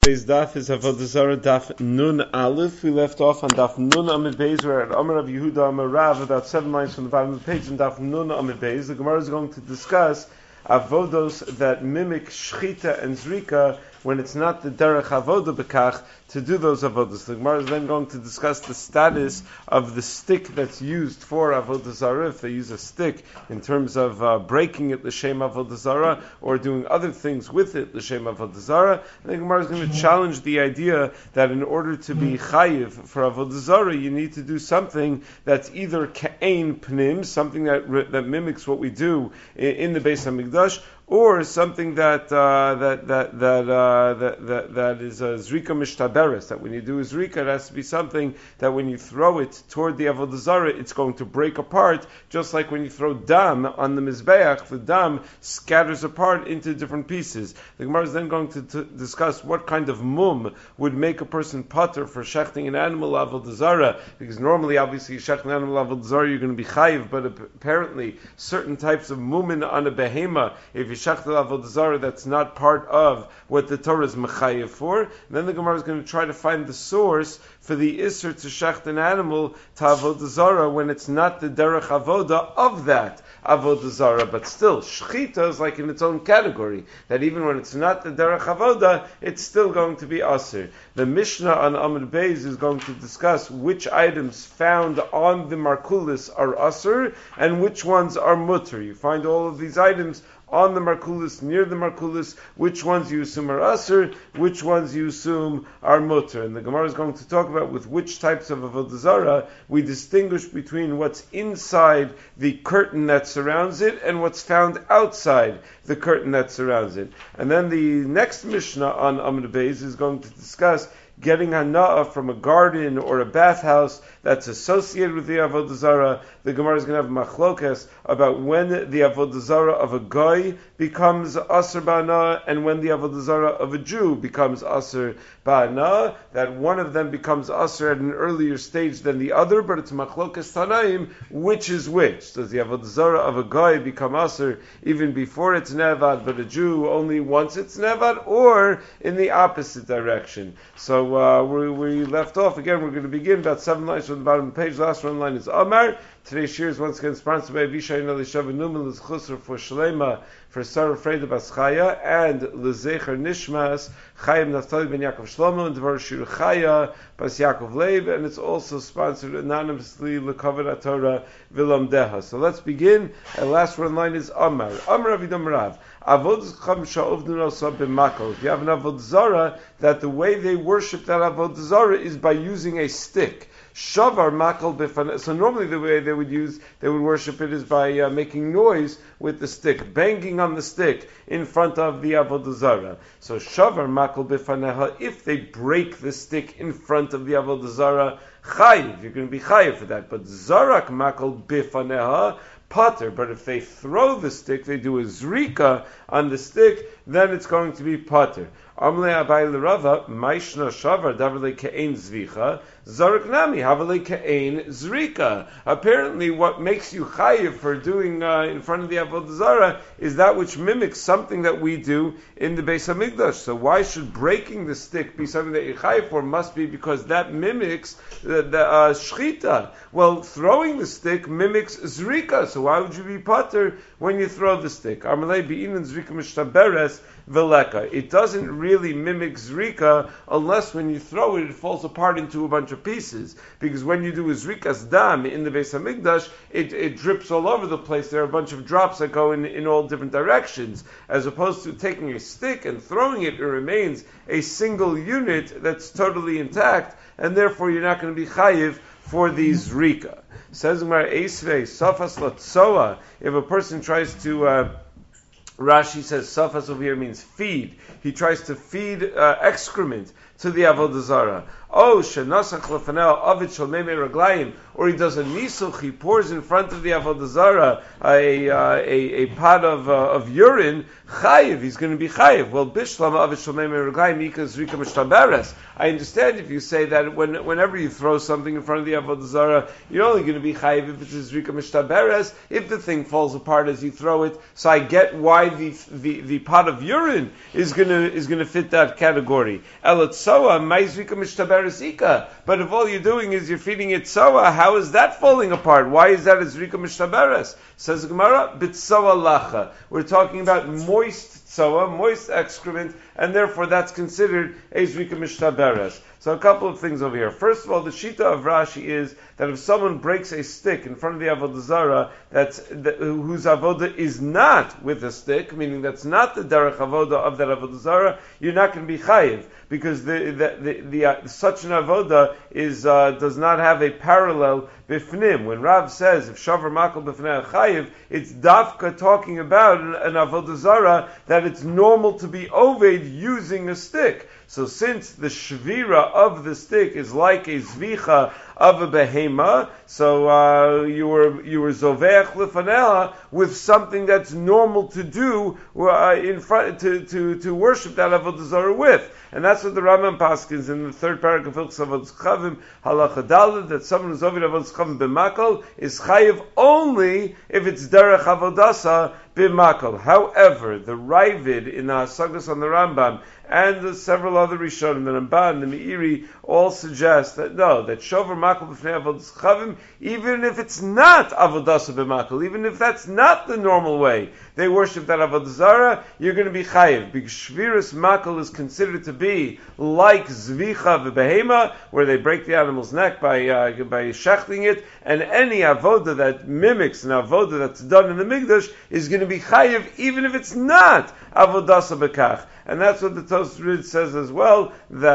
Today's daf is Avodah Zarah daf Nun Aleph. We left off on daf Nun Amid Beis. We're at Amar of Yehuda Amar Rav, about 7 lines from the bottom of the page, and daf Nun Amid Beis. The Gemara is going to discuss avodos that mimic shchita and zrika when it's not the derech avodah bekach to do those avodos. The Gemara is then going to discuss the status of the stick that's used for avodah zarah. If they use a stick in terms of breaking it l'shem avodah zarah or doing other things with it l'shem avodah zarah, the Gemara is going to challenge the idea that in order to be chayiv for avodah zarah, you need to do something that's either ka'ein pnim, something that mimics what we do in the Beis Hamikdash, or something that is a zrika mishtaberes. That when you do a zrika, it has to be something that when you throw it toward the avodah zarah, it's going to break apart. Just like when you throw dam on the mizbeach, the dam scatters apart into different pieces. The Gemara is then going to discuss what kind of mum would make a person pater for shechting an animal avodah zarah. Because normally, obviously, shechting an animal avodah zarah, you're going to be chayiv, but apparently, certain types of mumin on a behema, if you shechted avodah zarah, that's not part of what the Torah is mechayev for. And then the Gemara is going to try to find the source for the isser to shecht an animal to avodah zarah when it's not the derech avodah of that avodah zarah. But still, shchita is like in its own category, that even when it's not the derech avodah, it's still going to be aser. The Mishnah on Amud Beis is going to discuss which items found on the markulis are aser and which ones are mutter. You find all of these items on the markulis, near the markulis, which ones you assume are aser, which ones you assume are mutter. And the Gemara is going to talk about with which types of avodah zarah we distinguish between what's inside the curtain that surrounds it and what's found outside the curtain that surrounds it. And then the next Mishnah on Amud Beis is going to discuss getting hana'ah from a garden or a bathhouse that's associated with the avodah zarah. The Gemara is going to have machlokas about when the avodah zarah of a goy becomes aser ba'ana'ah and when the avodah zarah of a Jew becomes aser ba'ana'ah. That one of them becomes aser at an earlier stage than the other, but it's machlokas tanaim which is which. Does the avodah zarah of a goy become aser even before it's nevad, but a Jew only once it's nevad, or in the opposite direction? So we left off again. We're going to begin about 7 lines from the bottom of the page. The last one line is Amar. Today's shir is once again sponsored by Avishai and Elishav Numel Chusr for Shlema, for Sarah Freda Baschaya, and Lezecher Nishmas Chaim Naftali Ben Yaakov Shlomo and Dvar Shir Chaya Bas Yaakov Leib, and it's also sponsored anonymously Lekavod Torah Vilam Deha. So let's begin. The last one line is Amar. Amar Avidam Rav. Avodah Cham Sha'ovnu Nosa B'Makol. If you have an avodah zarah, that the way they worship that avodah zarah is by using a stick. Shavar makal b'faneh. So normally the way they would worship it is by making noise with the stick, banging on the stick in front of the avodah zarah. So shavar makal b'faneha. If they break the stick in front of the avodah zarah, chayiv. You're going to be chayiv for that. But zarak makal b'faneha, pater. But if they throw the stick, they do a zrika on the stick, then it's going to be pater. Amle Abai L'Rava, Maishna Shavar Davarle Ke'ein Zricha, Zarak Nami Havale Ke'ein Zrika. Apparently, what makes you chayiv for doing in front of the avodah zarah is that which mimics something that we do in the Beis Hamikdash. So why should breaking the stick be something that you're chayiv for? Must be because that mimics the shchita. Well, throwing the stick mimics zrika. So why would you be pater when you throw the stick? Amalei Be'inan Zrika Mishtaberes Veleka. It doesn't really mimic zrika unless when you throw it, it falls apart into a bunch of pieces. Because when you do a zrika's dam in the Beis Hamikdash, it drips all over the place. There are a bunch of drops that go in all different directions. As opposed to taking a stick and throwing it, it remains a single unit that's totally intact, and therefore you're not going to be chayiv for the zrika. Says Gemara Eisvei Safas Latsoa. If a person tries to Rashi says safas over here means feed. He tries to feed excrement to the avodah zarah. Oh, shenosach lefanel avid shalmei meraglayim, or he does a nisuch, he pours in front of the avodah zara a pot of urine, chayiv, he's going to be chayiv. Well, bishlam avid shalmei meraglayim ikas rika mishtaberes. I understand if you say that whenever you throw something in front of the avodah zara, you're only going to be chayiv if it's zrika mishtaberes, if the thing falls apart as you throw it. So I get why the pot of urine is going to fit that category. Elatzoa ma'izrika mishtaberes ika. But if all you're doing is you're feeding it tzoa, how is that falling apart? Why is that a zrika mishtaberes? Says the Gemara, bitzoa lacha. We're talking about moist tzoa, moist excrement, and therefore that's considered a zrika mishtaberes. So a couple of things over here. First of all, the shita of Rashi is that if someone breaks a stick in front of the avodah zara, whose avodah is not with a stick, meaning that's not the derech avodah of that avodah zara, you're not going to be chayiv, because such an avodah does not have a parallel bifnim. When Rav says if shavar makal bifnei chayiv, it's dafka talking about an avodah zara that it's normal to be oved using a stick. So since the shvira of the stick is like a zvicha of a behema, so you were zoveach lefanela with something that's normal to do in front to worship that avodah zara with, and that's what the Rambam paskins in the third paragraph of Hilchos Avodas Chavim halacha daled, that someone who's over Avodas Chavim b'makal is chayiv only if it's derech avodasa b'makal. However, the Ravid in the Hasagas on the Rambam and the several other Rishonim, the Ramban, the Meiri, all suggest that no, that shover makal b'fnei avodas chavim, even if it's not avodasa b'makal, even if that's not the normal way they worship that avodah zara, you're going to be chayiv, because shviras makal is considered to be like zvicha v'behema, where they break the animal's neck by shechting it, and any avodah that mimics an avodah that's done in the mikdash is going to be chayiv, even if it's not avodasa b'kach. And that's what the Tosfos says as well,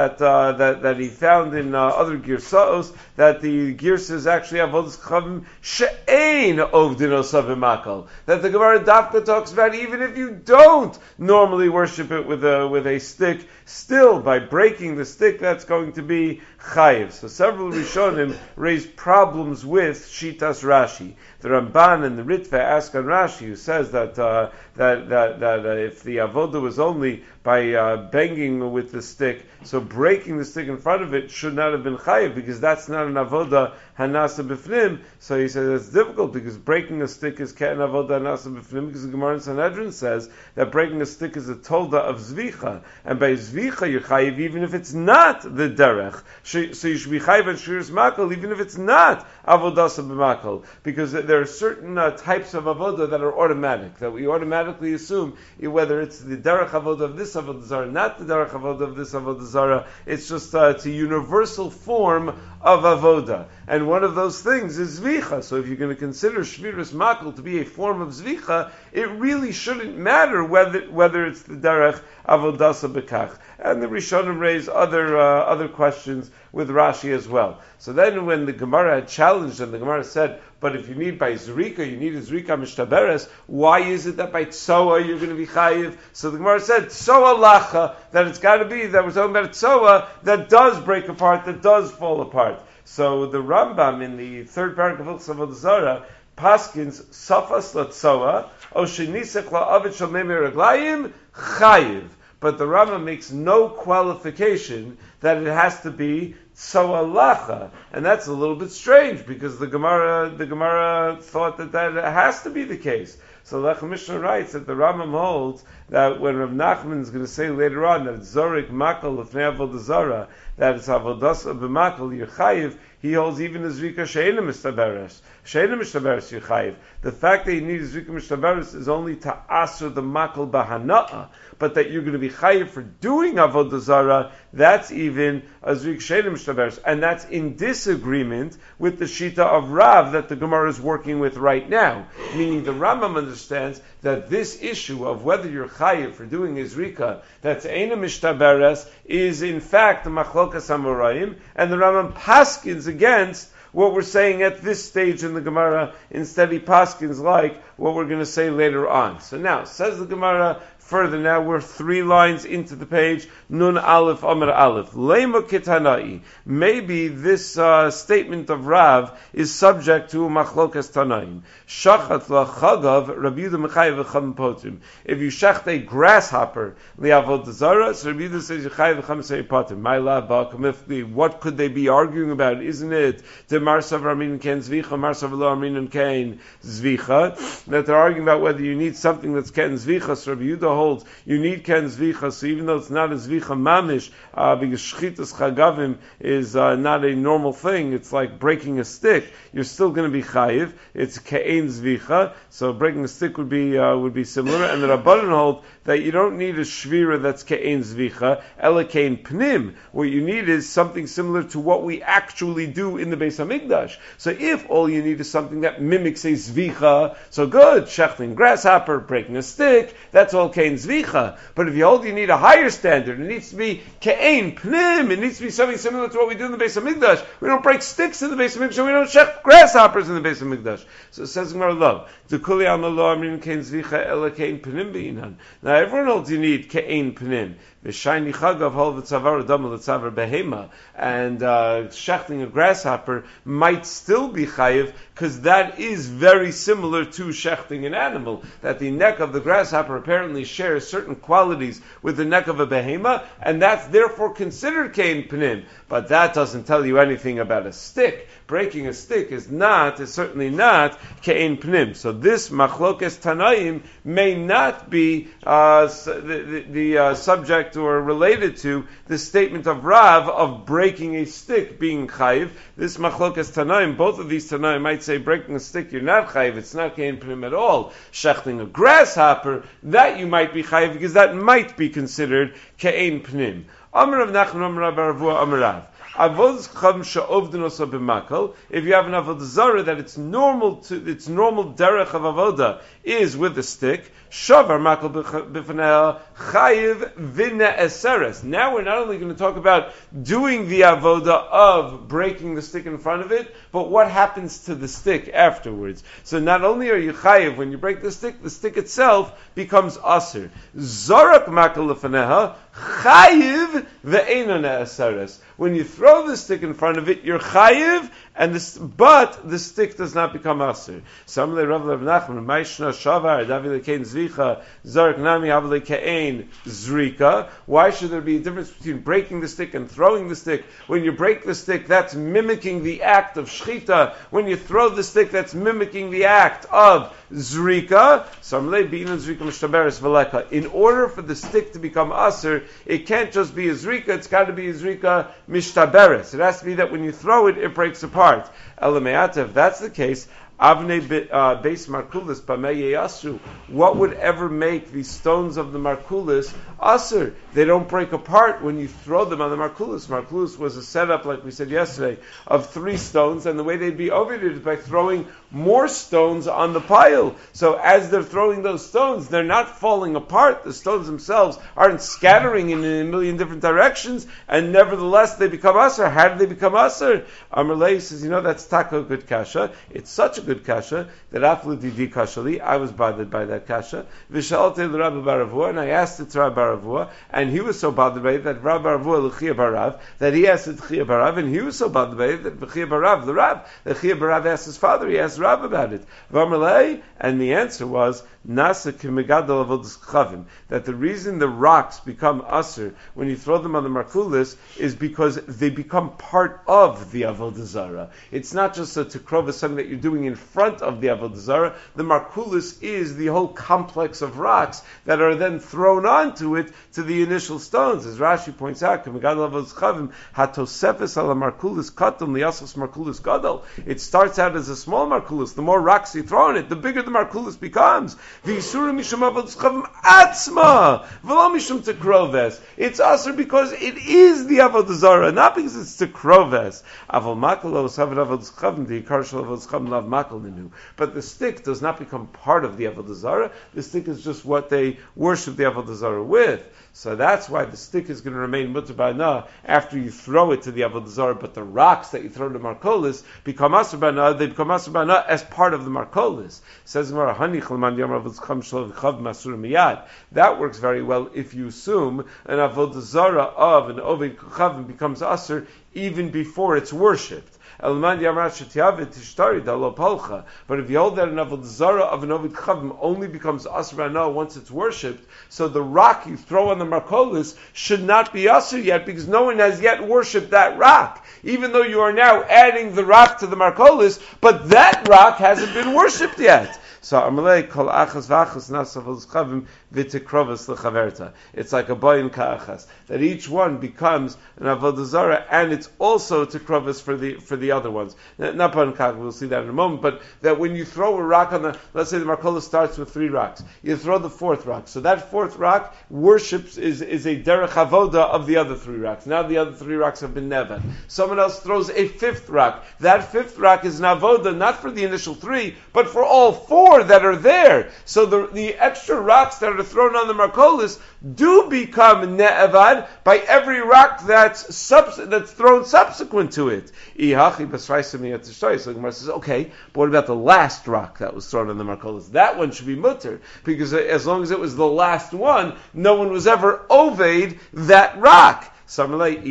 that he found in other girsaos, that the girsa is actually avodas chavim she'ein ovdin osav b'makal. That the Gemara Dafka talks about even if you don't normally worship it with a stick, still by breaking the stick that's going to be chayiv. So several Rishonim raised problems with Shitas Rashi. The Ramban and the Ritva ask on Rashi, who says that if the avodah was only by banging with the stick, so breaking the stick in front of it should not have been chayiv, because that's not an avodah hanasa b'fnim. So he says it's difficult, because breaking a stick is ke'en avodah hanasa b'fnim, because the Gemara in Sanhedrin says that breaking a stick is a tolda of zvicha, and by zvicha you're chayiv even if it's not the derech. So you should be chayiv on shiras makal even if it's not avodasa b'makal, because there are certain types of avodah that are automatic, that we automatically assume whether it's the derech avodah of this avodah zara, not the derech avodah of this avodah zara. It's just it's a universal form of avodah, and one of those things is zvicha. So if you're going to consider shviras makal to be a form of zvicha, it really shouldn't matter whether it's the derech avodasa bekach. And the Rishonim raise other questions with Rashi as well. So then when the Gemara had challenged, and the Gemara said, but if you need by zrika, you need a zrika mishtaberes, why is it that by tzoa you're going to be chayiv? So the Gemara said, tzoa lacha, that it's got to be, that we're talking about tzoa that does break apart, that does fall apart. So the Rambam in the third paragraph of Hilchos Avodas Zara paskins safas latzoa o shenisech la'avid shalmei meraglayim chayiv. But the Rambam makes no qualification that it has to be tzoa lacha, and that's a little bit strange, because the Gemara thought that has to be the case. So Lech Mishnah writes that the Rambam holds that when Rav Nachman is going to say later on that it's zorik makal lefnei avodah zara, that it's avodas b'makal yerchayiv, he holds even a zrika she'ena mistaberes yerchayiv. The fact that you need a zrika mistaberes is only to asur the makal bahana'a, but that you're going to be chayiv for doing avodah zara, that's even a zrika she'ena mistaberes, and that's in disagreement with the shita of Rav that the Gemara is working with right now. Meaning the Rambam understands that this issue of whether you're chayiv for doing a zrika that's eina mishtaberes is in fact the machlokas hamoraim, and the Rambam paskins against what we're saying at this stage in the Gemara. Instead he paskins like what we're going to say later on. So now, says the Gemara, Further now, we're 3 lines into the page. Nun Aleph Amar Aleph. Lema Kitanai. Maybe this statement of Rav is subject to Machlokas Tanaim. Shachat lachagav Rabbi Yehuda Mechayev v'cham potim. If you shecht a grasshopper li'avod zara, so Rabbi Yehuda says Yechayev v'cham sei potim. My love, what could they be arguing about? Isn't it the Marsav Ramin Ken Zvicha, Marsav Lo Ramin Ken Zvicha? That they're arguing about whether you need something that's Ken Zvicha. So Rabbi Yehuda holds you need Ken Zvicha. So even though it's not a Zvicha mamish, because Shchitas Chagavim is not a normal thing, it's like breaking a stick. You're still going to be chayiv. It's Ke'en Zvicha. So breaking a stick would be similar. And the Rabbanan hold that you don't need a shvira that's Ke'en Zvicha, Ela Ke'en Pnim. What you need is something similar to what we actually do in the Beis HaMikdash. So if all you need is something that mimics a Zvicha, so good, shechting grasshopper, breaking a stick, that's all Ke'en Zvicha. But if you hold you need a higher standard, it needs to be Ke'en Pnim, it needs to be something similar to what we do in the Beis HaMikdash. We don't break sticks in the Beis HaMikdash, we don't shecht grasshoppers in the Beis HaMikdash. So it says Gemara Lo, D'kuli alma lo amrin Ke'en Zvicha ela Ke'en Pnim b'inan. Now everyone holds you need Ke'en Pnim. V'shayni chagav hol v'tzavar adama l'tzavar behema. And shechting a grasshopper might still be chayiv, because that is very similar to shechting an animal. That the neck of the grasshopper apparently shares certain qualities with the neck of a behema, and that's therefore considered Ke'en Pnim. But that doesn't tell you anything about a stick. Breaking a stick is certainly not Ke'en Pnim. So this Machlokes Tanaim may not be the subject or related to the statement of Rav of breaking a stick being chayiv. This Machlokes Tanaim, both of these Tanaim might say breaking a stick you're not chayiv, it's not Ke'en Pnim at all. Shechting a grasshopper, that you might be chayiv because that might be considered Ke'en Pnim. Amar Rav Nachman Amar Rav Baravua Amar Rav. If you have an avodah zara that its normal derech of avodah is with a stick, shavar makal b'fanei chayiv v'ne'eseres. Now we're not only going to talk about doing the avodah of breaking the stick in front of it, but what happens to the stick afterwards. So not only are you chayiv when you break the stick itself becomes aser. Zorak makal b'fanei chayiv ve'eino ne'eseres. When you throw the stick in front of it, you're chayiv, but the stick does not become aser. Samle Rav Nachman, Maishna Shavar, Davile Kein Zvicha, Zarek Nami Havile Kein Zrika. Why should there be a difference between breaking the stick and throwing the stick? When you break the stick, that's mimicking the act of shchita. When you throw the stick, that's mimicking the act of Zrika. Samle B'inan Zrika Mishtaberes Veleka. In order for the stick to become aser, it can't just be a Zrika, it's got to be a Zrika Mishtaberes. It has to be that when you throw it, it breaks apart. Elameata, if that's the case, Avnei Beis Markulis Bamei Yasu. What would ever make the stones of the Markulis aser? They don't break apart when you throw them on the Markulis. Markulis was a setup, like we said yesterday, of 3 stones, and the way they'd be overed is by throwing more stones on the pile. So as they're throwing those stones, they're not falling apart. The stones themselves aren't scattering in a million different directions, and nevertheless they become aser. How did they become aser? Amarlei says, that's taka good kasha. It's such a good kasha that aflu didi kashali, I was bothered by that kasha. Vishalte l'Rabbi Baravua, and I asked it to Rabbi Baravua, and he was so bothered by it that Rabbi Baravua l'chia barav, that he asked it l'chia barav, and he was so bothered by it that l'chia barav l'chia barav asked his father, he asked Rabbi about it. V'amalei, and the answer was nasa k'megadol avodas chavim, that the reason the rocks become aser when you throw them on the markulis is because they become part of the avodah zara. It's not just a tekrova, something that you're doing in front of the avodah zara. The markulis is the whole complex of rocks that are then thrown onto it to the initial stones. As Rashi points out, k'megadol avodas chavim hatosefes ala markulis katam liyasos markulis gadol. It starts out as a small markulis. The more rocks you throw in it, the bigger the markulis becomes. V'isura mishum avodas chavim atzma v'lo mishum tekroves. It's aser because it is the avodah zara, not because it's tekroves. Aval makalo savad avodas chavim the yikar shel avodas chavim lav Makal Ninu. But the stick does not become part of the Avodah Zarah. The stick is just what they worship the Avodah Zarah with. So that's why the stick is going to remain mutar ba'ana after you throw it to the Avodah Zarah, but the rocks that you throw to Markolis become asur ba'ana, they become asur ba'ana as part of the Markolis. Says that works very well if you assume an Avodah Zarah of an Oved Kochavim becomes asur even before it's worshipped. But if you hold that an Avodah Zarah of an Ovid Chavim only becomes Asr Ba'ana once it's worshipped, so the rock you throw on the Markolis should not be Asr yet, because no one has yet worshipped that rock. Even though you are now adding the rock to the Markolis, but that rock hasn't been worshipped yet. So Amalei kol achas v'achas nasavos chavim v'tikrovas lechaverta. It's like a bayin ka'achas, that each one becomes an avodah zarah, and it's also tikrovas for the other ones. Not bayin ka'achas, we'll see that in a moment. But that when you throw a rock on the, let's say the markola starts with 3 rocks, you throw the 4th rock. So that 4th rock worships is a derech avoda of the other 3 rocks. Now the other 3 rocks have been nevad. Someone else throws a 5th rock. That 5th rock is an avoda not for the initial 3, but for all 4 that are there. So the extra rocks that are thrown on the Markolis do become ne'evad by every rock that's thrown subsequent to it. So the Gemara says, okay, but what about the last rock that was thrown on the Markolis? That one should be mutter, because as long as it was the last one, no one was ever oved that rock. He says,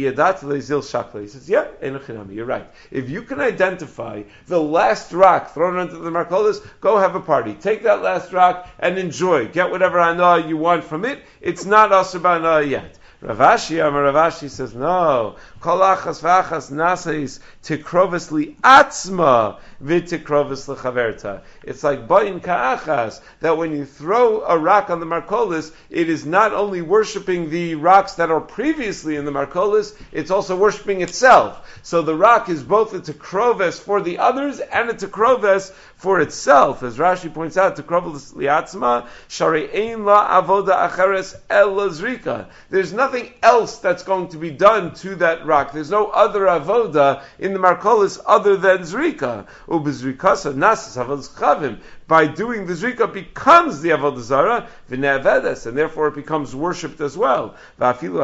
yeah, you're right. If you can identify the last rock thrown onto the Markolis, go have a party. Take that last rock and enjoy. Get whatever anah you want from it. It's not asur ba'anah yet. Ravashi says, no. Kol achas v'achas naseis tikroves li'atzma v'tikroves l'chaverta. It's like bayin ka'achas, that when you throw a rock on the Markolis, it is not only worshipping the rocks that are previously in the Markolis, it's also worshipping itself. So the rock is both a tikroves for the others and a tikroves for itself. As Rashi points out, tikroves li'atzma, shari ein la avoda acheres el zrika. There's nothing else that's going to be done to that rock. There's no other avoda in the Markolis other than zrika. Ubezrikasa nasas avodas chavim. By doing the zrika becomes the avodah zarah v'ne'avedes, and therefore it becomes worshipped as well. And even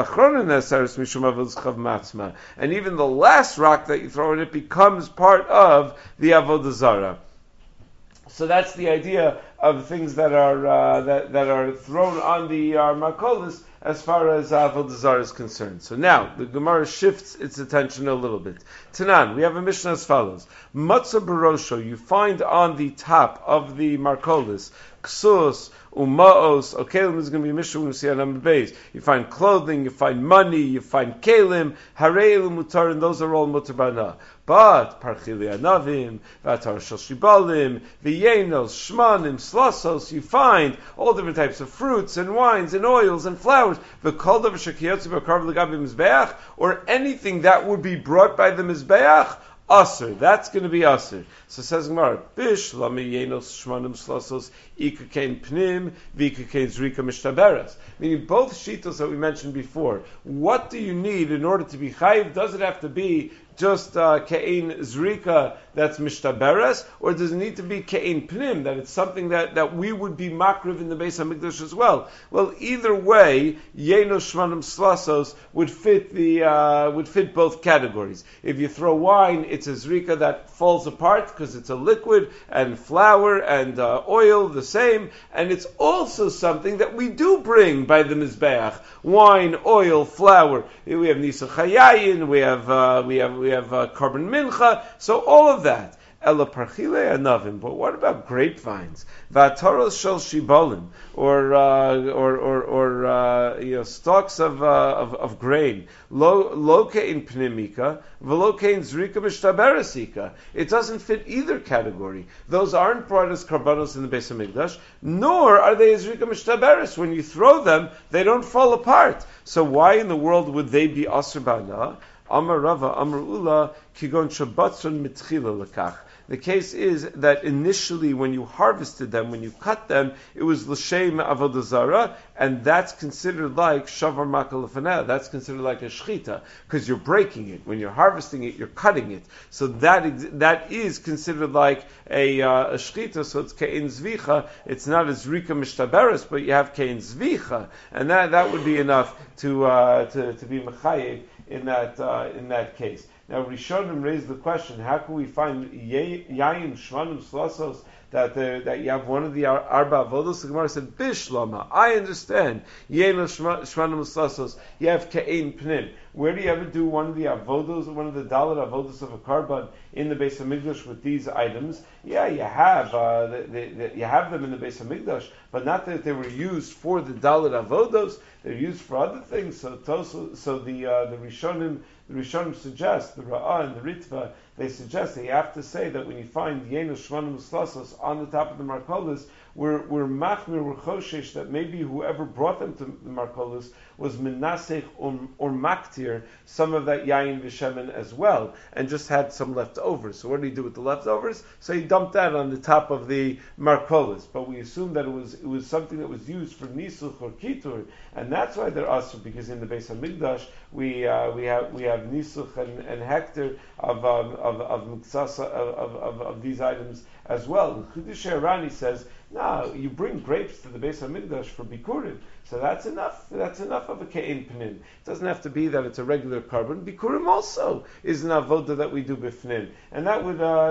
the last rock that you throw in it becomes part of the avodah zarah. So that's the idea of things that are that are thrown on the Markolis as far as Avodah Zarah is concerned. So now the Gemara shifts its attention a little bit. Tanan, we have a Mishnah as follows: Matzah barosho, you find on the top of the Markolis ksus, umaos. Kelim is going to be Mishnah when we see on number base. You find clothing, you find money, you find kelim, harei mutar, and those are all mutar ba'ana. But parchili anavim, vatar shel shibalim, v'yenos, shmanim, slasos, you find all different types of fruits and wines and oils and flowers, v'kol davar shekiyotzi b'karv l'gabi mizbeach, or anything that would be brought by the mizbeach, asur. That's going to be asur. So says Gemara, bish lami yenos shmanim slasos ikakein pnim v'ikakein zrika mishtaberes. Meaning both shitos that we mentioned before. What do you need in order to be chayiv? Does it have to be just ke'ein zrika that's mishtaberes, or does it need to be ke'ein pnim, that it's something that we would be makriv in the Beis HaMikdash as well? Well, either way, yenos shmanim slasos would fit both categories. If you throw wine, it's a zrika that falls apart because it's a liquid, and flour and oil the same, and it's also something that we do bring by the mizbeach: wine, oil, flour. We have nisa chayayin, we have carbon mincha, so all of that. Ela parchile anavim. But what about grapevines? V'ataros shel shibalim, or stalks of grain. Loke in pnimika, v'loke in zrika mishtaberesika. It doesn't fit either category. Those aren't brought as karbanos in the Beis HaMikdash, nor are they as zrika mishtaberes. When you throw them, they don't fall apart. So why in the world would they be asur ba'anah? Amar Rava, Amar Ula, kigon shabatzon mitchila lekach. The case is that initially when you harvested them, when you cut them, it was l'shem avodah zarah, and that's considered like shavar makal lefaneh. That's considered like a shchita, because you're breaking it. When you're harvesting it, you're cutting it. So that is considered like a shchita, so it's ke'in zvicha. It's not as rika mishtaberes, but you have ke'in zvicha, and that would be enough to be mechayev in that case. Now, Rishonim raised the question: how can we find yayin shvanim slasos that you have one of the arba avodos? The Gemara said bishlama. I understand yayin shvanim slasos. You have ke'in pnim. Where do you ever do one of the avodos, one of the dalet avodos of a karban in the Beis Hamikdash with these items? Yeah, you have you have them in the Beis Hamikdash, but not that they were used for the dalet avodos. They're used for other things. So the Rishonim suggest, the Ra'ah and the Ritva, they suggest that you have to say that when you find Yenu Shvanim Slasos on the top of the Markolis, we're machmir, we're choshesh that maybe whoever brought them to the Markolis was menasech or maktir some of that yayin v'shemen as well, and just had some leftovers. So what do you do with the leftovers? So you dump that on the top of the Markolis. But we assume that it was something that was used for nisuch or kitur, and that's why they're asur, because in the Beis Hamikdash we have nisuch and hektar of these items as well. Chidush Arani says, no, you bring grapes to the Beis Hamikdash for bikurim, so that's enough. That's enough of a ke'in pnim. It doesn't have to be that it's a regular carbon. Bikurim also is an avoda that we do bifnim, and that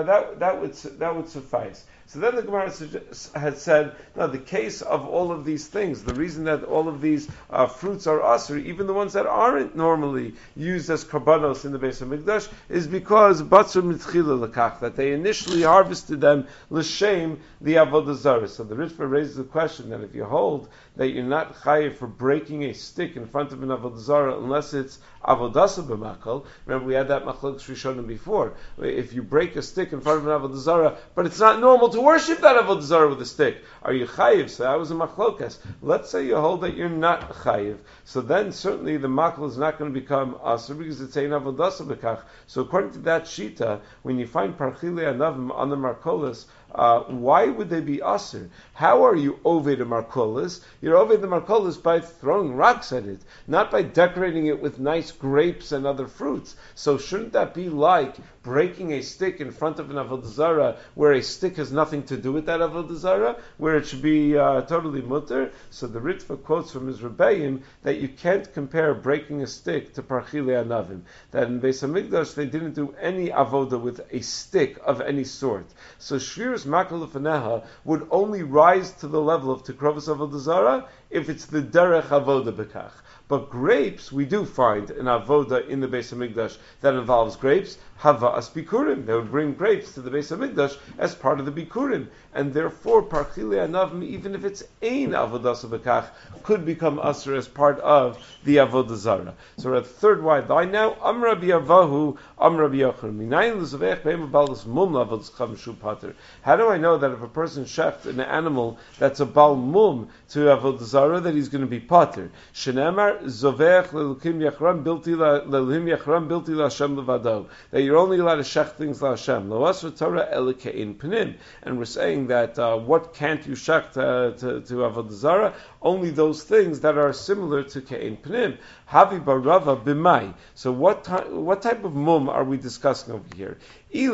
would suffice. So then the Gemara had said, no, the case of all of these things, the reason that all of these fruits are asur, even the ones that aren't normally used as karbanos in the Beis Hamikdash, is because batzur mitchila lekach, that they initially harvested them l'shem the avodah zarah. So the Ritva raises the question that if you hold that you're not chayiv for breaking a stick in front of an avodah zarah unless it's avodasa b'makal. Remember, we had that machlokes rishonim before. If you break a stick in front of an avodah zarah, but it's not normal to worship that avodah zarah with a stick, are you chayiv? So that was a machlokas. Let's say you hold that you're not chayiv. So then certainly the makal is not going to become asur because it's ein avodasa b'kach. So according to that shita, when you find parchilei anavim on the markolis, why would they be asur? How are you oved a markolis? You're oved the markolis by throwing rocks at it, not by decorating it with nice grapes and other fruits. So shouldn't that be like breaking a stick in front of an avodah zarah, where a stick has nothing to do with that avodah zarah, where it should be totally mutter? So the Ritva quotes from his Rebbeim that you can't compare breaking a stick to parchilei anavim. That in Beis Hamikdash they didn't do any avodah with a stick of any sort. So shvius makal lefaneha would only rise to the level of tekrovas avodah zarah if it's the derech avodah bekach. But grapes, we do find an avoda in the Beis Hamikdash that involves grapes. Hava as bikurim. They would bring grapes to the Beis Hamikdash as part of the bikurim. And therefore, parchilei anavim, even if it's ein avodas bekach, could become asr as part of the avodah zarah. So we're at the third wide line now. Am Rabbi Avahu, Am Rabbi Yochanan. Minayin l'zavech be'em abalus mum lavodas chav pater. How do I know that if a person shecht an animal that's a bal mum to avodah zarah, that he's going to be pater? Shenemar zovech lelukim yachram bilti leluhim yachram bilti laHashem levado. That you're only allowed to shech things laHashem. Lo asr Torah ele ke'in pnim. And we're saying that what can't you shech to avodah zarah? Only those things that are similar to ke'in pnim. Havi barava b'mai. So what type of mum are we discussing over here? If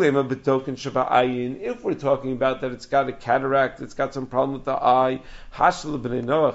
we're talking about that it's got a cataract, it's got some problem with the eye, the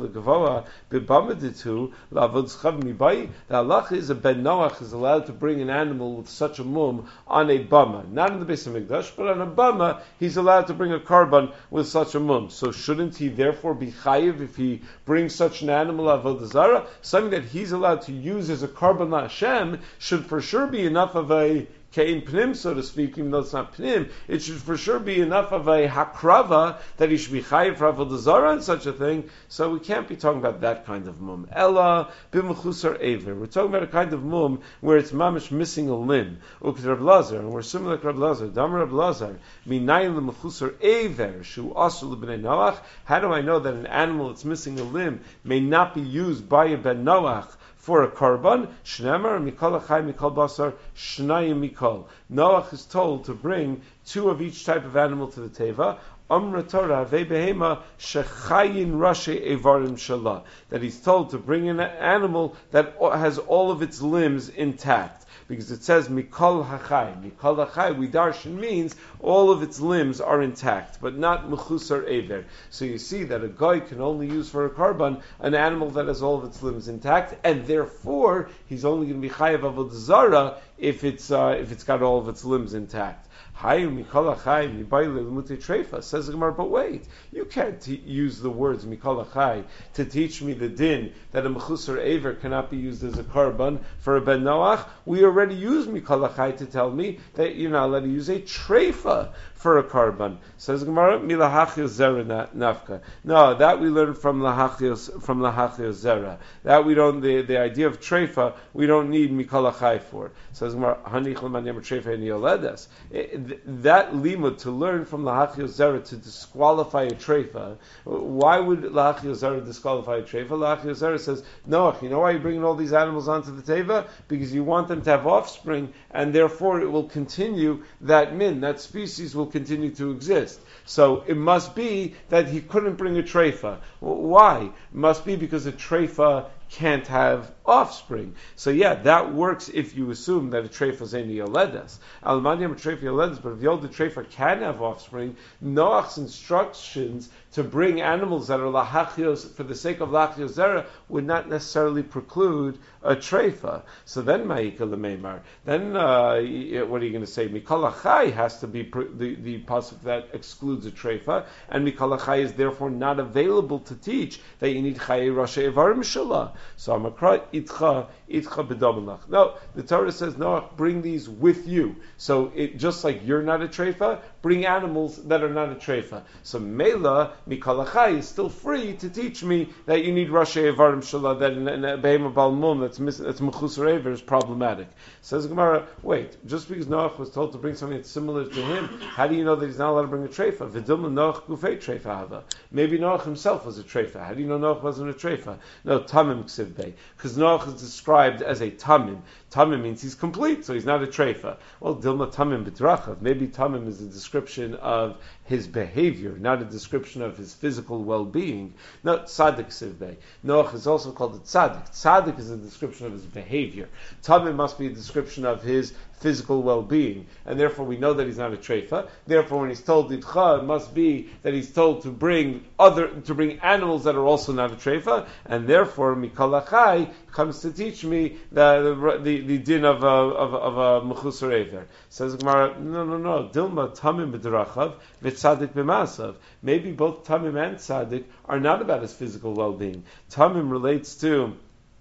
halacha is a ben Noach is allowed to bring an animal with such a mum on a bama, not in the Beis Hamikdash, but on a bama he's allowed to bring a karban with such a mum. So shouldn't he therefore be chayiv if he brings such an animal avodah zarah? Something that he's allowed to use as a karban LaHashem should for sure be enough of a kein pnim, so to speak, even though it's not pnim, it should for sure be enough of a hakrava that he should be chayiv for avodah zarah and such a thing. So we can't be talking about that kind of mum. Ella b'mechusar aver. We're talking about a kind of mum where it's mamish missing a limb. Uked Rab Lazar, and we're similar to Rab Lazar. Dam Rab Lazar, minayin l'mechusar aver shu asul l'bnei Noach. How do I know that an animal that's missing a limb may not be used by a ben Noach for a korban. Shnemar mikol achai mikol basar shnayim mikol. Noach is told to bring 2 of each type of animal to the teva. Amra Torah behema shechayin rashi evarim shalah. That he's told to bring in an animal that has all of its limbs intact. Because it says mikol hachai. Mikol hachai, we darshan means all of its limbs are intact, but not mechusar ever. So you see that a guy can only use for a korban an animal that has all of its limbs intact, and therefore he's only going to be chayav avodah zara if it's got all of its limbs intact. Says the Gemara, but wait, you can't use the words mikol achai to teach me the din that a mechusar aver cannot be used as a korban for a ben Noach. We already use mikol achai to tell me that you're not allowed to use a treifa for a korban. Says the Gemara, milahachil zera nafka. No, that we learn from lahachil zera. That we don't. The idea of treifa we don't need mikol achai for. Says the Gemara, hanich l'man treifa in yoledes. That limud to learn from lahachil zera to disqualify a treifa. Why would lahachil zera disqualify a treifa? Lahachil zera says, no, you know why you're bringing all these animals onto the teva? Because you want them to have offspring, and therefore it will continue that species will continue to exist. So it must be that he couldn't bring a treifa. Why? It must be because a treifa can't have offspring. So yeah, that works if you assume that a treifa is any yoledes. Almaniam treifa yoledes, but if the older treifa can have offspring, Noach's instructions to bring animals that are lahachios for the sake of lahachios zera would not necessarily preclude a treifa. So then ma'ika lemeimar. Then what are you going to say? Mikol achai has to be the pasuk that excludes a treifa, and mikol achai is therefore not available to teach that you need chayi rashe evarim shalah. So Amakra itcha b'domelach. No, the Torah says, no, bring these with you. So just like you're not a treifa, bring animals that are not a treifa. So Mela mikol achai is still free to teach me that you need rashe evarim shalah, that in a behema balmum that's mechusar ever is problematic. Says Gemara, wait, just because Noach was told to bring something that's similar to him, how do you know that he's not allowed to bring a treifa? V'dilma Noach gufei treifa hava. Maybe Noach himself was a treifa. How do you know Noach wasn't a treifa? No, tamim ksiv bei. Because Noach is described as a tamim. Tamim means he's complete, so he's not a treifa. Well, dilma tamim b'drachav. Maybe tamim is a description of his behavior, not a description of his physical well-being. No, tzaddik sivbei. Noach is also called a tzaddik. Tzaddik is a description of his behavior. Tamim must be a description of his physical well-being, and therefore we know that he's not a treifa. Therefore, when he's told ditcha, it must be that he's told to bring animals that are also not a treifa, and therefore mikol achai comes to teach me the din of a mechusar ever. Says Gemara, no. Dilma tamim b'drachav v'tzadik b'masav. Maybe both tamim and tzadik are not about his physical well-being. Tamim relates to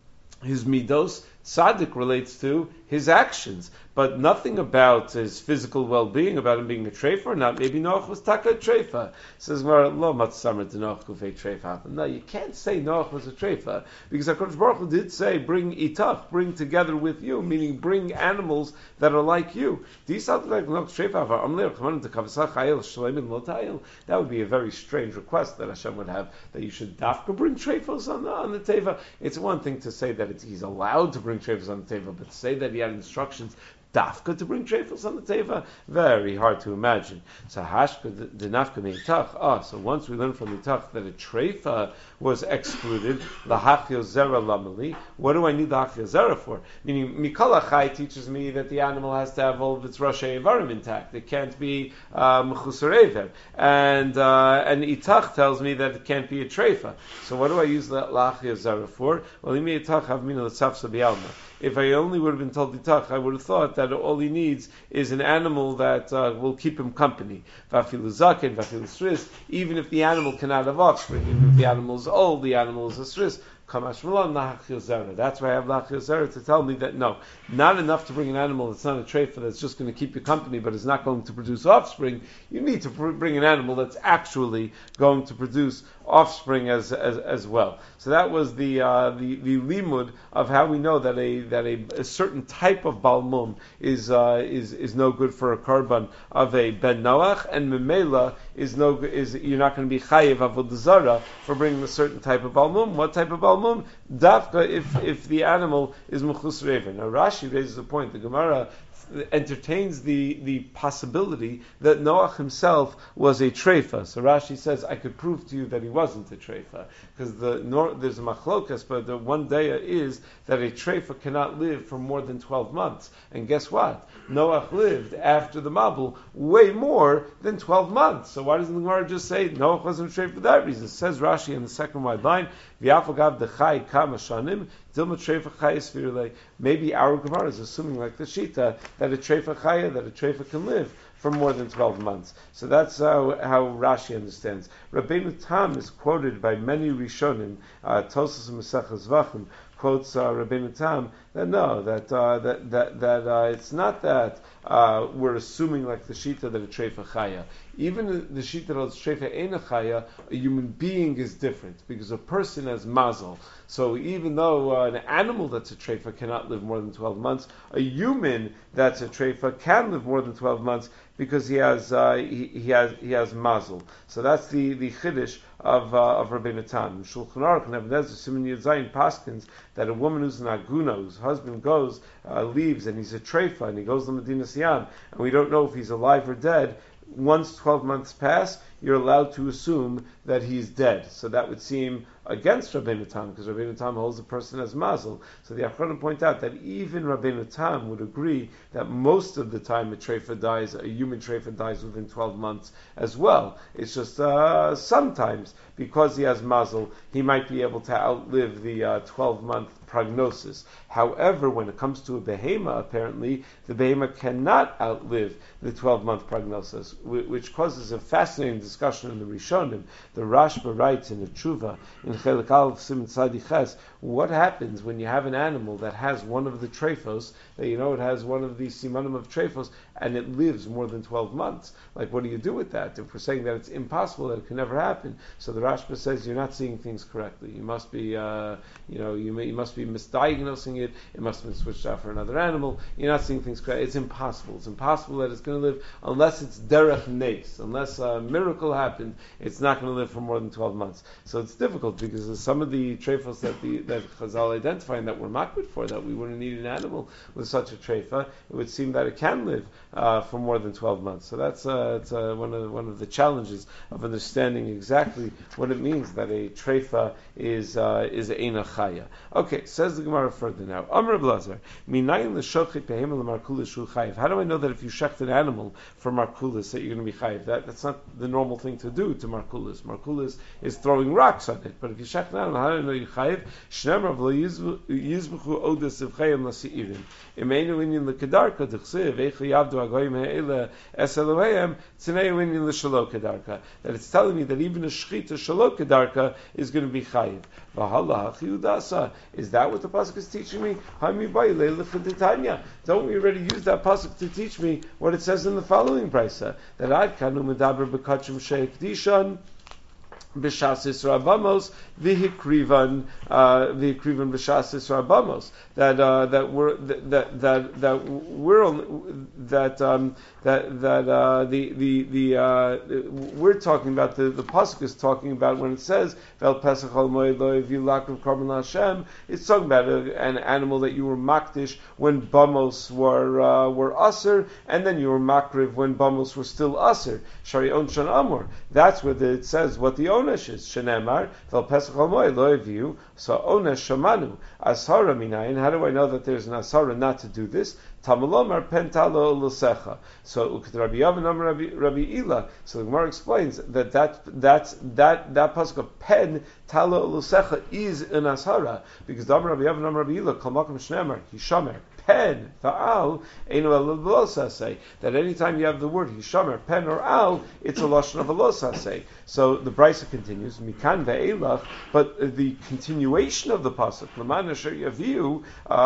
his midos. Tzaddik relates to his actions, but nothing about his physical well-being, about him being a treifa or not. Maybe Noach was taka treifa. Says Gemara, lo matzamer to Noach kufei treifa. No, you can't say Noach was a treifa, because HaKadosh Baruch Hu did say, bring itach, bring together with you, meaning bring animals that are like you. That would be a very strange request that Hashem would have, that you should dafka bring treifos on the teva. It's one thing to say that he's allowed to bring treifos on the teva, but to say that he had instructions dafka to bring treifos on the teva, very hard to imagine. So hashka the nafka meitach. So once we learned from meitach that a treifa was excluded, lahachio zera lamali. What do I need the hachio zera for? Meaning mikol achai teaches me that the animal has to have all of its rashe evarim intact. It can't be mechusar ever. And itach tells me that it can't be a treifa. So what do I use the lahachio zera for? Well, imi itach have mina l'tzafsa bialma. If I only would have been told ditach, I would have thought that all he needs is an animal that will keep him company. Vafilu zaken, vafilu sris. Even if the animal cannot have offspring, even if the animal is old, the animal is a sris. That's why I have lachil zera to tell me that no, not enough to bring an animal that's not a treifa that's just going to keep you company but is not going to produce offspring. You need to bring an animal that's actually going to produce offspring as well. So that was the limud of how we know that a certain type of balmum is no good for a korban of a ben noach, and memela is you're not going to be chayiv avodah zara for bringing a certain type of balmum. What type of balmum? Dafka if the animal is mechus rever. Now Rashi raises a point. The Gemara entertains the possibility that Noach himself was a treifa. So Rashi says, I could prove to you that he wasn't a treifa, because there's a machlokas, but the one day is that a treifa cannot live for more than 12 months. And guess what? Noach lived after the Mabul way more than 12 months. So why doesn't the Gemara just say Noach wasn't a treifa for that reason? It says Rashi in the second wide line, V'yafagav dechai kama shanim, dilma treifa chayis virulei. Maybe our Gemara is assuming, like the Shita, that a treifa chaya, that a treifa can live for more than 12 months. So that's how Rashi understands. Rabbeinu Tam is quoted by many Rishonim, Tosas and Maseches Zvachim quotes Rabbeinu Tam that no, that it's not that we're assuming like the Shita that a treifa chaya. Even the Shita that a treifa eina chaya, a human being is different because a person has mazel. So even though an animal that's a treifa cannot live more than 12 months, a human that's a treifa can live more than 12 months because he has mazel. So that's the chiddush of Rabbeinu Tam. Shulchan Aruch and Even HaEzer Siman Yud Zayin paskins that a woman who's an aguna, whose husband goes, leaves, and he's a treifa, and he goes to Medina Siyam, and we don't know if he's alive or dead. Once 12 months pass, you're allowed to assume that he's dead. So that would seem against Rabbeinu Tam, because Rabbeinu Tam holds a person as mazel. So the Achronim point out that even Rabbeinu Tam would agree that most of the time a treifa dies, a human treifa dies within 12 months as well. It's just sometimes, because he has mazel, he might be able to outlive the 12-month prognosis. However, when it comes to a behema, apparently, the behema cannot outlive the 12-month prognosis, which causes a fascinating discussion in the Rishonim. The Rashba writes in a tshuva, in Chelik Aleph Siman Tzadi Ches, what happens when you have an animal that has one of the trephos, that you know it has one of the simanim of trephos, and it lives more than 12 months? Like, what do you do with that? If we're saying that it's impossible, that it can never happen, so the Rashba says you're not seeing things correctly. You must be, you must be misdiagnosing it. It must have been switched out for another animal. You're not seeing things correctly. It's impossible. It's impossible that it's going to live unless it's derech nes, unless a miracle happened. It's not going to live for more than 12 months. So it's difficult because some of the trephos that Chazal identify and that we're makbid for, that we wouldn't need an animal with such a treifa, it would seem that it can live for more than 12 months. So that's one of the challenges of understanding exactly what it means that a treifa is eina chaya. Okay, says the Gemara further now. Amr Blazar, minayin l'shochet behema l'markulis shu chayiv. How do I know that if you shecht an animal for markulis that you're going to be chayiv? That's not the normal thing to do to markulis. Markulis is throwing rocks on it. But if you shecht an animal, how do I know you chayiv? Shneimar v'lo yizbuchu odes evchayim l'seirim. Imeinu inyan l'kedarka d'chsiv eichli yavdu agoyim ha'ele es Elohayim tzanei inyan l'shalo kedarka. That it's telling me that even a shchita shalo kedarka is going to be chayiv. V'hala ha'chiyudasa. Is that what the pasuk is teaching me? Don't we already use that pasuk to teach me what it says in the following brisa? That Ad kanu medaber b'kachim sheikdishan b'shas Yisra Bamos v'hikrivan b'shas Yisra Bamos. We're talking about the pasuk is talking about when it says Vel Pesach Al Moed Lo Yaviu Lakrav Korban Hashem. It's talking about an animal that you were makdish when Bamos were aser, and then you were makriv when Bamos were still aser. Shari Onshan Amor. That's where it says what the onesh is. Shenemar Vel Pesach Al Moed Lo Yaviu. So onesh shamanu asara minayin. How do I know that there's an asara not to do this? Tamalomar pentalo l'secha. So Rabbi Yavan Rabbi Ila. So the Gemara explains that pasuk of pen talo l'secha is an asara because Rabbi Yavan Rabbi Ila kol makom shneimar hishamer pen, fa'al, einu el velosase. That anytime you have the word hishamer, pen or al, it's a lashon of velosase. So the Brisa continues, mikan ve'elach, but the continuation of the pasuk, l'man asher yaviu,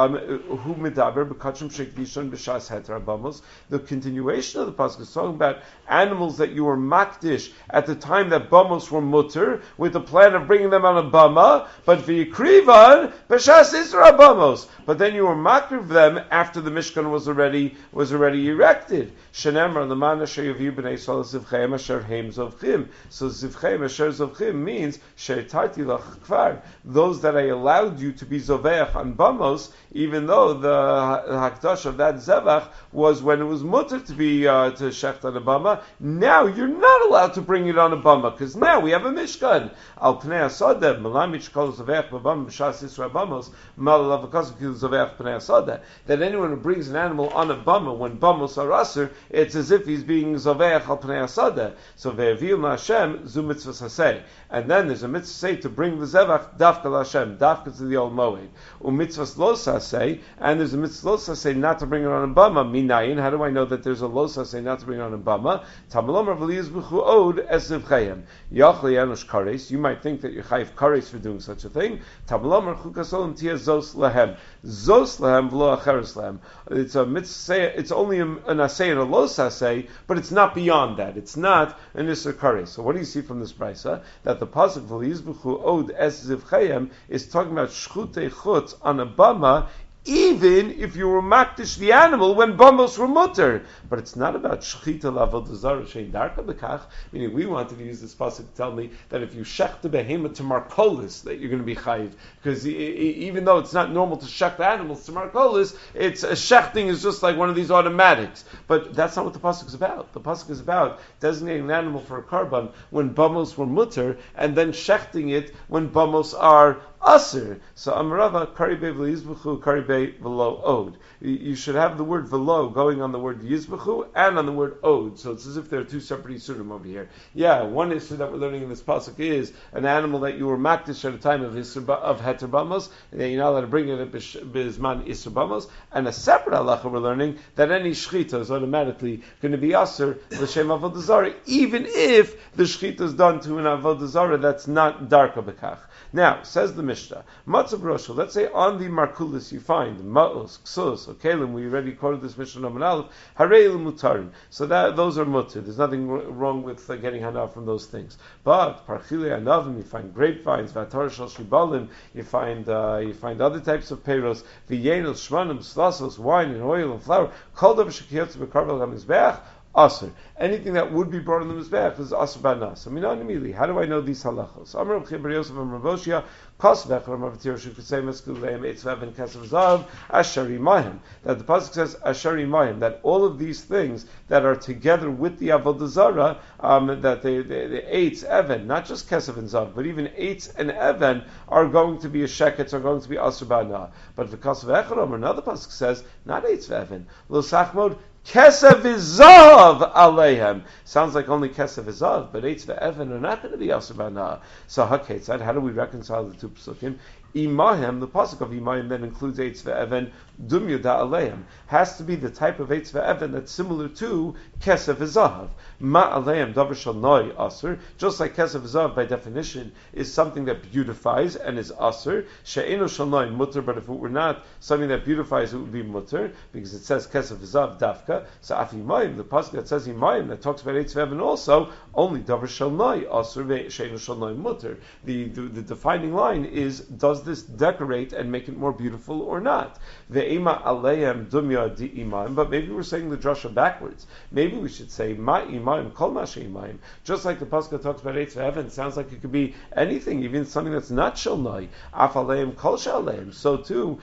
hu medaber b'kachim shekdishon b'shas heter abamos. The continuation of the pasuk is talking about animals that you were makdish at the time that bamos were mutter, with the plan of bringing them on a bama, but v'yikrivan b'shas isra bamos. But then you were makriv them after the Mishkan was already erected. Shenemar l'man asher yaviu b'nei Yisrael zivcheim asher heim zovchim. So zivcheim asher zovchim means she'tarti lach kvar. Those that I allowed you to be zoveach on bamos, even though the hakdash of that zevach was when it was mutter to be to shecht on a bama. Now you're not allowed to bring it on a bama because now we have a mishkan. Al pnei asada malamich kol zoveach b'bama b'shas isra bamos malalav v'kasuk zoveach pnei asada. That anyone who brings an animal on a bama when bamos are aser, it's as if he's being zoveach al pnei asada. So ve'avil ma'Hashem zu mitzvah saseh. And then there's a mitzvah to bring the zevach dafka l'Hashem, dafka to the old moed. U'mitzvah lo saseh, and there's a mitzvah lo saseh not to bring it on a bama. Minayin, how do I know that there's a lo saseh not to bring it on a bama? Tamalom Ravaliz b'chu od esiv chayim. Yachli yanush kares. You might think that you're chayiv kares for doing such a thing. Tamalom Chukasolim tia zos lehem. Zos lehem v'lo acheres lehem. It's a mitzvah. It's only an aseh and a lo saseh, but it's not beyond that. It's not an isser kares. So what do you see from this brisa? That the pasuk v'liyizbuchu od esiv chayim is talking about shchutei chutz on a bama, even if you were makdish the animal when bamos were mutter. But it's not about shchita l'avodah zarah shein darka b'kach. Meaning, we wanted to use this pasuk to tell me that if you shech the behemoth to markolis, that you're going to be chayiv. Because even though it's not normal to shech the animals to markolis, it's a shechting is just like one of these automatics. But that's not what the pasuk is about. The pasuk is about designating an animal for a karban when bamos were mutter, and then shechting it when bamos are aser. So Amarava karibe v'yizbuchu karibe v'lo od. You should have the word v'lo going on the word yizbuchu and on the word od. So it's as if there are two separate isurim over here. Yeah, one issue that we're learning in this pasuk is an animal that you were makdish at a time of heter bamos, and you're not allowed to bring it at bizman isur bamos. And a separate halacha we're learning that any shchita is automatically going to be aser l'shem avodah zarah, even if the shchita is done to an avodah zarah that's not darka b'kach. Now, says the Mishnah, Matzav Roshel, let's say on the Markulis you find Ma'os, Ksus, or Kalim, we already quoted this Mishnah Nomen Aleph, Harei Mutarin. So that those are mutter. There's nothing wrong with getting hana from those things. But Parchile Anavim, you find grapevines, Vatar Shal Shibalim, you find other types of peiros, V'yenel, Shmanim, Slasos, wine and oil and flour, Kol Dav Shekiyotz B'Karvel HaMizbeach, Aser. Anything that would be brought on the Mizbeach is Aser Banas. I mean, immediately, how do I know these halachos? Amar Rav Chibar Yosef Amar Rav Oshia, Kosvech Rav Atir Shu Kusei Meskul Leim Eitzvev and Kesav Zav Ashari Mayim. That the pasuk says Ashari Mayim. That all of these things that are together with the Avodah Zarah, that the Eitz Even, not just Kesav and Zav, but even Eitz and Even are going to be a sheketz, are going to be Aser Banah. But the Kosvech Rav, another pasuk says not Eitz Even. Lo Sachmod Kesav Izav Aleihem. Sounds like only Kesav Izav, but Eitz ve'Evan are not going to be Aser Banah. So Haketzad, how do we reconcile the two psukim? Imahem, the pasuk of Imahem then includes Eitz ve'Evan, Dum Yuda Aleihem. Has to be the type of Eitz ve'Evan that's similar to Kesav Izav. Ma Aleihem Davar Shal Noi Aser. Just like Kesav Izav by definition is something that beautifies and is Aser. She'enu Shal Noi Mutter, but if it were not something that beautifies, it would be Mutter, because it says Kesav Izav Dafka. So Af Imahem, the pasuk that says Imahem, that talks about Eitz ve'Evan also, only Davar Shal Noi Aser She'enu Shal Noi Mutter. The defining line is, does this decorate and make it more beautiful or not? Ve'ema aleihem dumya di imaim. But maybe we're saying the drasha backwards. Maybe we should say ma imaim kol masha imaim. Just like the pasuk talks about Eitz ve'Evan, sounds like it could be anything, even something that's not shalnai. Af aleihem kol shaleim. So too,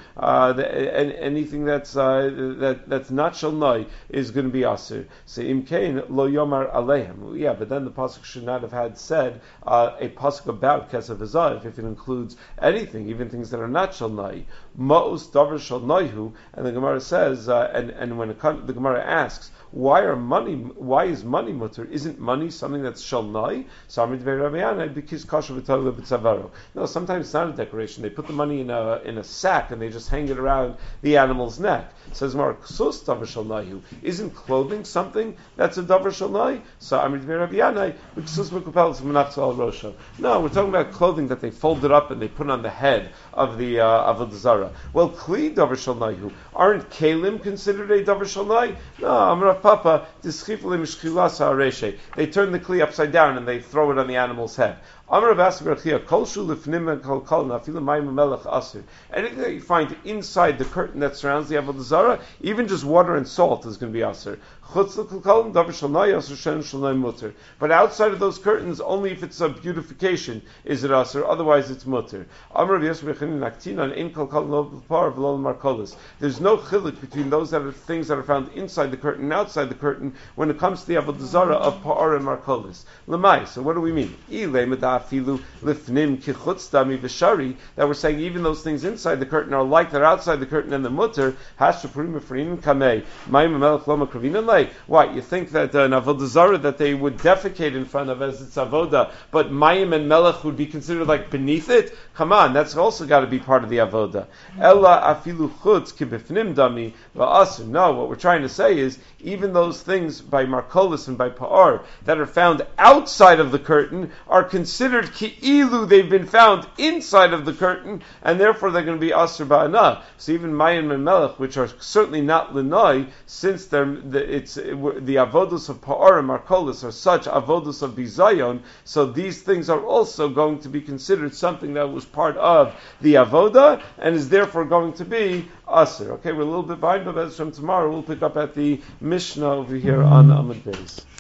anything that's not shalnai is going to be aser. So imkein lo yomar aleihem. Yeah, but then the pasuk should not have had said a pasuk about kesav hazav if it includes anything. even things that are not shalnai. Ma'us davar shalnaihu, and the Gemara says, and when the Gemara asks, why is money mutter? Isn't money something that's shalnai? Because kasher v'tayla b'tzavaro. No, sometimes it's not a decoration. They put the money in a sack and they just hang it around the animal's neck. Says Mark, sus davar shalnaihu. Isn't clothing something that's a davar shalnai? So Amrit Rabbi Yanai, because mekupel v'manachzal al rosho. No, we're talking about clothing that they folded up and they put on the head of the avodah zarah. Well, kli davar shalnaihu. Aren't kalim considered a davar shalnai? No, Amrav Papa, they turn the kli upside down and they throw it on the animal's head. Anything that you find inside the curtain that surrounds the avodah zarah, even just water and salt is going to be aser. But outside of those curtains, only if it's a beautification is it aser. Otherwise, it's mutter. There's no chiluk between those things that are found inside the curtain and outside the curtain when it comes to the avodah zarah of pa'ar and markolis. Lamai. So what do we mean? That we're saying even those things inside the curtain are like they're outside the curtain and the mutter. Why? You think that an avodah zarah that they would defecate in front of as it's avodah, but mayim and melech would be considered like beneath it? Come on, that's also got to be part of the avodah. Ella afilu chutz kibifnim dami va'aser. No, what we're trying to say is even those things by markolis and by pa'ar that are found outside of the curtain are considered ki'ilu they've been found inside of the curtain, and therefore they're going to be aser ba'ana. So even mayim and melech, which are certainly not linoi, since the avodos of pa'ar and markolis are such avodos of bizayon, so these things are also going to be considered something that was part of the avoda and is therefore going to be aser. Okay, we're a little bit behind, but from tomorrow we'll pick up at the Mishnah over here on Amud Beis.